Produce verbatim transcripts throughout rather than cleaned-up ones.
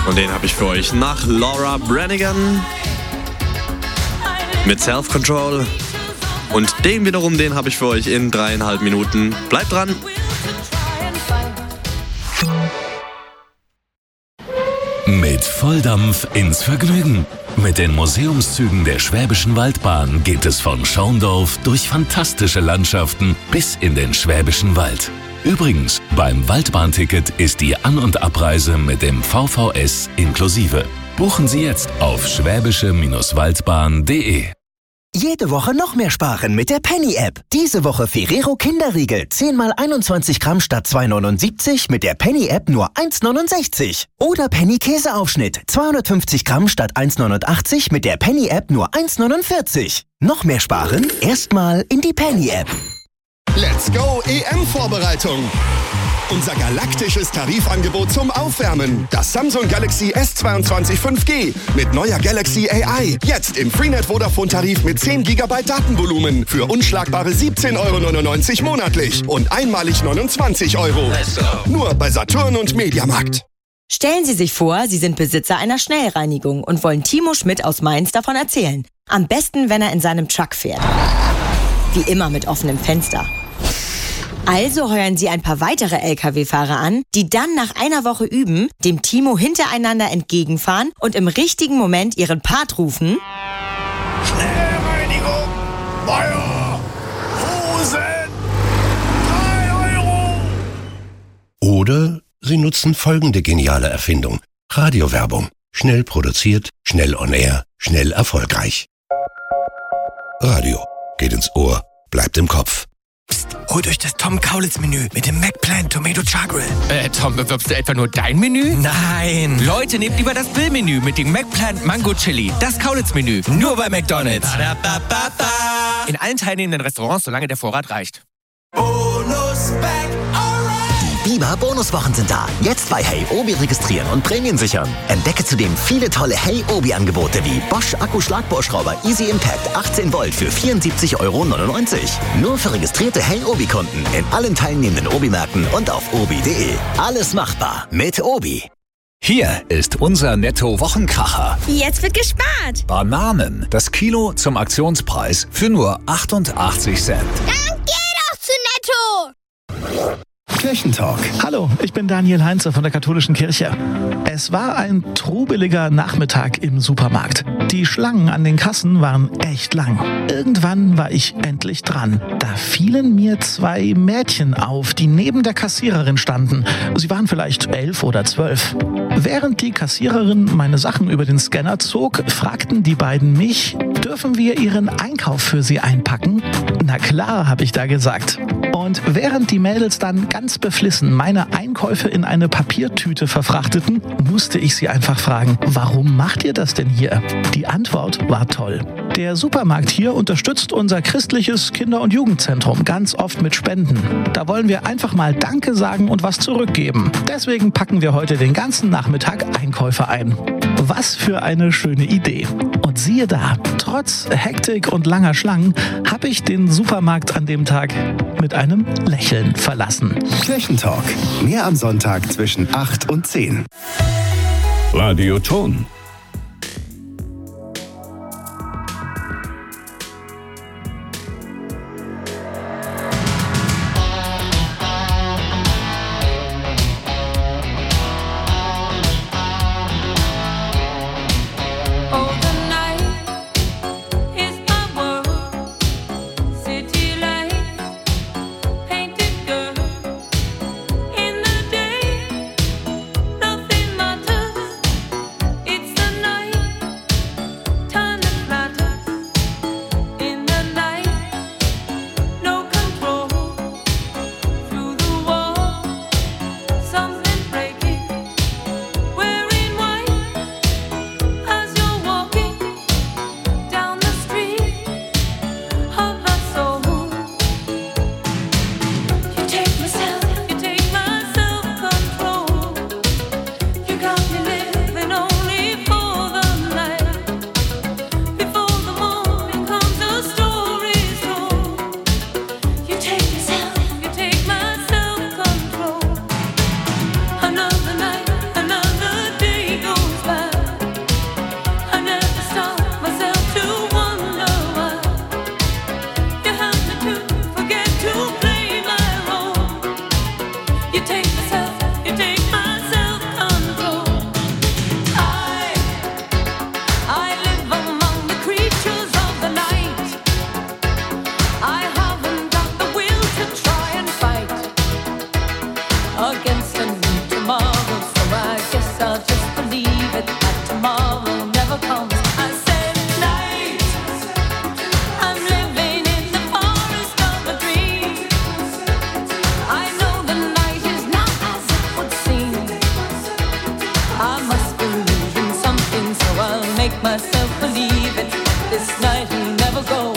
Und den habe ich für euch nach Laura Branigan mit Self-Control. Und den wiederum, den habe ich für euch in dreieinhalb Minuten. Bleibt dran! Mit Volldampf ins Vergnügen. Mit den Museumszügen der Schwäbischen Waldbahn geht es von Schorndorf durch fantastische Landschaften bis in den Schwäbischen Wald. Übrigens, beim Waldbahnticket ist die An- und Abreise mit dem V V S inklusive. Buchen Sie jetzt auf schwäbische Waldbahn punkt de. Jede Woche noch mehr sparen mit der Penny-App. Diese Woche Ferrero Kinderriegel zehn mal einundzwanzig Gramm statt zwei neunundsiebzig mit der Penny-App nur eins neunundsechzig. Oder Penny Käseaufschnitt zweihundertfünfzig Gramm statt eins neunundachtzig mit der Penny-App nur eins neunundvierzig. Noch mehr sparen? Erstmal in die Penny-App. Let's go E M-Vorbereitung. Unser galaktisches Tarifangebot zum Aufwärmen. Das Samsung Galaxy S zweiundzwanzig fünf G mit neuer Galaxy A I. Jetzt im Freenet-Vodafone-Tarif mit zehn Gigabyte Datenvolumen für unschlagbare siebzehn Euro neunundneunzig monatlich und einmalig neunundzwanzig Euro. Nur bei Saturn und Mediamarkt. Stellen Sie sich vor, Sie sind Besitzer einer Schnellreinigung und wollen Timo Schmidt aus Mainz davon erzählen. Am besten, wenn er in seinem Truck fährt. Wie immer mit offenem Fenster. Also heuern Sie ein paar weitere L K W-Fahrer an, die dann nach einer Woche üben, dem Timo hintereinander entgegenfahren und im richtigen Moment ihren Part rufen. Schnellreinigung, Feuer, Hosen, drei Euro. Oder Sie nutzen folgende geniale Erfindung. Radiowerbung. Schnell produziert, schnell on air, schnell erfolgreich. Radio. Geht ins Ohr, bleibt im Kopf. Psst, holt euch das Tom Kaulitz-Menü mit dem McPlant Tomato Char-Grill. Äh, Tom, bewirbst du etwa nur dein Menü? Nein! Leute, nehmt lieber das Bill-Menü mit dem McPlant Mango Chili. Das Kaulitz-Menü. Nur bei McDonald's. In allen teilnehmenden Restaurants, solange der Vorrat reicht. Die Biber-Bonuswochen sind da. Jetzt bei Hey Obi registrieren und Prämien sichern. Entdecke zudem viele tolle Hey Obi-Angebote wie Bosch Akku-Schlagbohrschrauber Easy Impact achtzehn Volt für vierundsiebzig Euro neunundneunzig. Nur für registrierte Hey Obi-Kunden in allen teilnehmenden Obi-Märkten und auf obi punkt de. Alles machbar mit Obi. Hier ist unser Netto-Wochenkracher. Jetzt wird gespart. Bananen. Das Kilo zum Aktionspreis für nur achtundachtzig Cent. Dann geh doch zu Netto. Kirchentalk. Hallo, ich bin Daniel Heinze von der Katholischen Kirche. Es war ein trubeliger Nachmittag im Supermarkt. Die Schlangen an den Kassen waren echt lang. Irgendwann war ich endlich dran. Da fielen mir zwei Mädchen auf, die neben der Kassiererin standen. Sie waren vielleicht elf oder zwölf. Während die Kassiererin meine Sachen über den Scanner zog, fragten die beiden mich, dürfen wir ihren Einkauf für sie einpacken? Na klar, habe ich da gesagt. Und während die Mädels dann ganz beflissen meine Einkäufe in eine Papiertüte verfrachteten, musste ich sie einfach fragen, warum macht ihr das denn hier? Die Antwort war toll. Der Supermarkt hier unterstützt unser christliches Kinder- und Jugendzentrum ganz oft mit Spenden. Da wollen wir einfach mal Danke sagen und was zurückgeben. Deswegen packen wir heute den ganzen Nachmittag Einkäufe ein. Was für eine schöne Idee. Und siehe da, trotz Hektik und langer Schlangen habe ich den Supermarkt an dem Tag mit einem Lächeln verlassen. Kirchentalk. Mehr am Sonntag zwischen acht und zehn. Radio Ton. It's the I must believe in something, so I'll make myself believe it. This night will never go.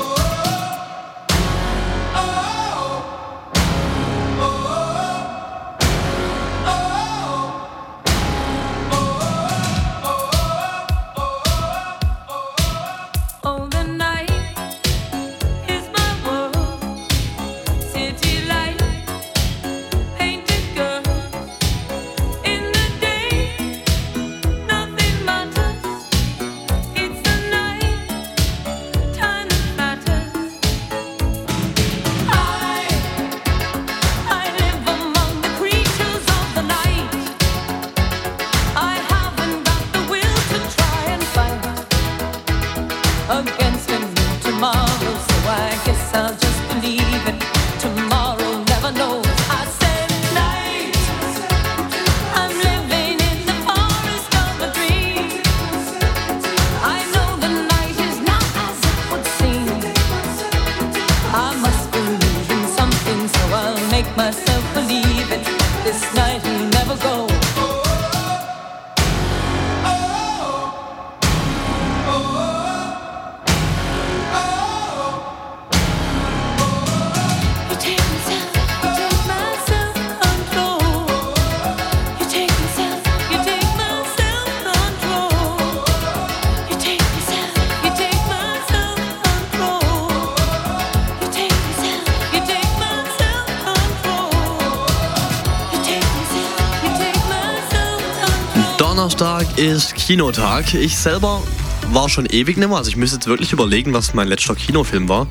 Donnerstag ist Kinotag. Ich selber war schon ewig nicht mehr. Also ich müsste jetzt wirklich überlegen, was mein letzter Kinofilm war.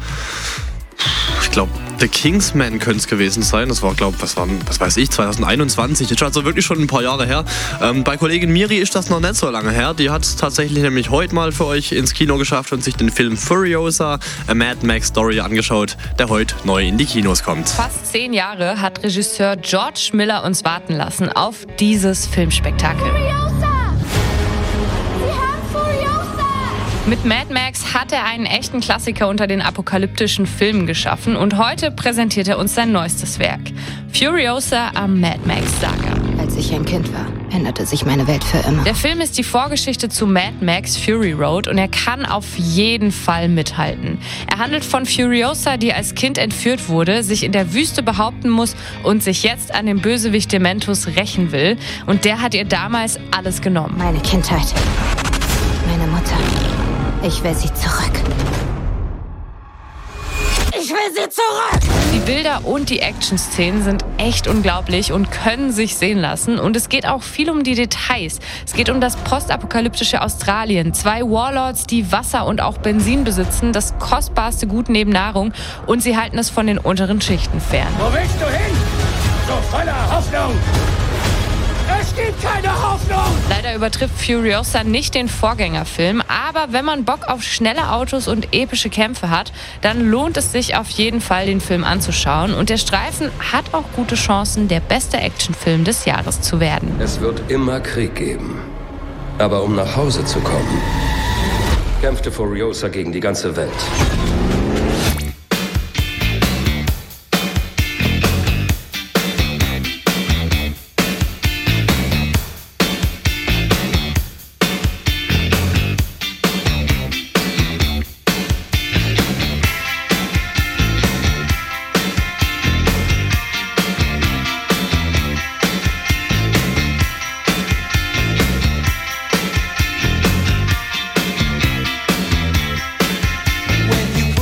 Ich glaube, The Kingsman könnte es gewesen sein. Das war, glaube was war, was weiß ich, zwanzig einundzwanzig. Das ist also wirklich schon ein paar Jahre her. Ähm, bei Kollegin Miri ist das noch nicht so lange her. Die hat es tatsächlich nämlich heute mal für euch ins Kino geschafft und sich den Film Furiosa, A Mad Max Story angeschaut, der heute neu in die Kinos kommt. Fast zehn Jahre hat Regisseur George Miller uns warten lassen auf dieses Filmspektakel. Mit Mad Max hat er einen echten Klassiker unter den apokalyptischen Filmen geschaffen und heute präsentiert er uns sein neuestes Werk. Furiosa, a Mad Max Saga. Als ich ein Kind war, änderte sich meine Welt für immer. Der Film ist die Vorgeschichte zu Mad Max Fury Road und er kann auf jeden Fall mithalten. Er handelt von Furiosa, die als Kind entführt wurde, sich in der Wüste behaupten muss und sich jetzt an dem Bösewicht Dementus rächen will. Und der hat ihr damals alles genommen. Meine Kindheit. Meine Mutter. Ich will sie zurück. Ich will sie zurück! Die Bilder und die Action-Szenen sind echt unglaublich und können sich sehen lassen. Und es geht auch viel um die Details. Es geht um das postapokalyptische Australien. Zwei Warlords, die Wasser und auch Benzin besitzen, das kostbarste Gut neben Nahrung. Und sie halten es von den unteren Schichten fern. Wo willst du hin? So voller Hoffnung! Es gibt keine Hoffnung! Leider übertrifft Furiosa nicht den Vorgängerfilm, aber wenn man Bock auf schnelle Autos und epische Kämpfe hat, dann lohnt es sich auf jeden Fall, den Film anzuschauen. Und der Streifen hat auch gute Chancen, der beste Actionfilm des Jahres zu werden. Es wird immer Krieg geben. Aber um nach Hause zu kommen, kämpfte Furiosa gegen die ganze Welt. When you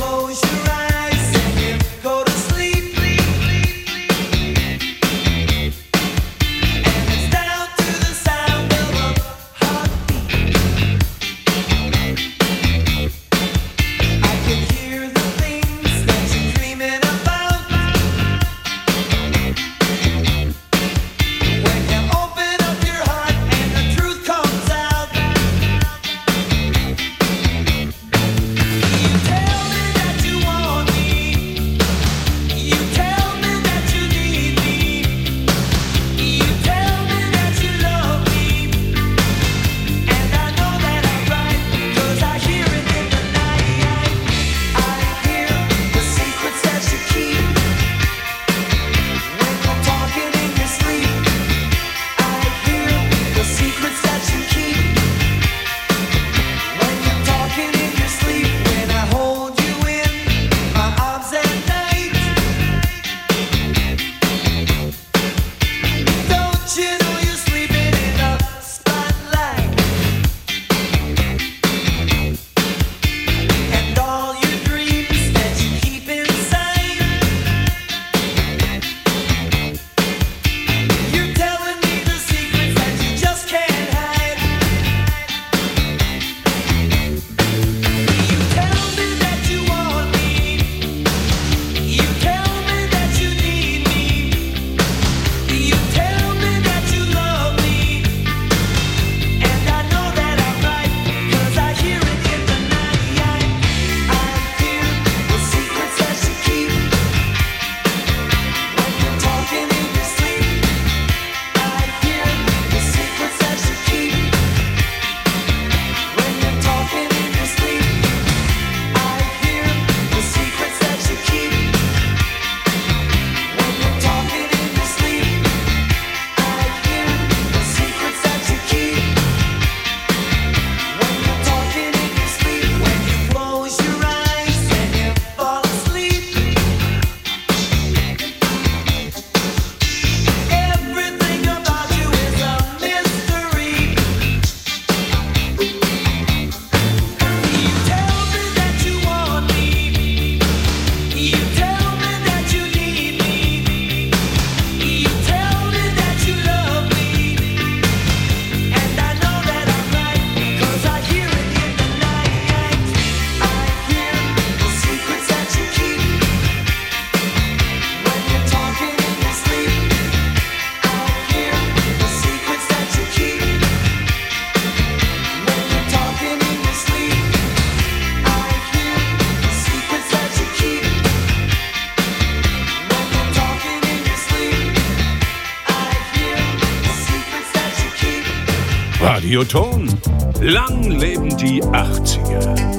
Radioton. Lang leben die achtziger.